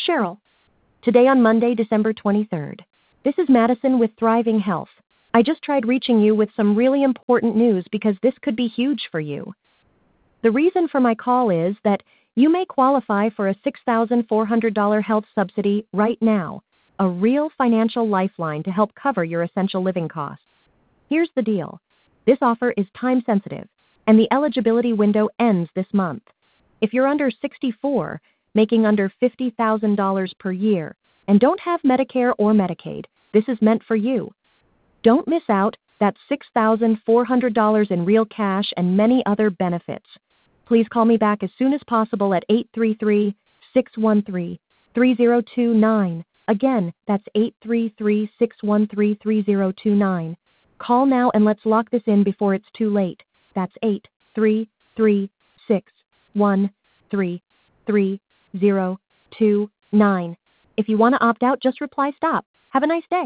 Cheryl. Today on Monday, December 23rd. This is Madison with Thriving Health. I just tried reaching you with some really important news because this could be huge for you. The reason for my call is that you may qualify for a $6,400 health subsidy right now, a real financial lifeline to help cover your essential living costs. Here's the deal. This offer is time sensitive, and the eligibility window ends this month. If you're under 64, making under $50,000 per year, and don't have Medicare or Medicaid, this is meant for you. Don't miss out. That's $6,400 in real cash and many other benefits. Please call me back as soon as possible at 833-613-3029. Again, that's 833-613-3029. Call now and let's lock this in before it's too late. That's 833-613-3029. If you want to opt out, just reply STOP. Have a nice day.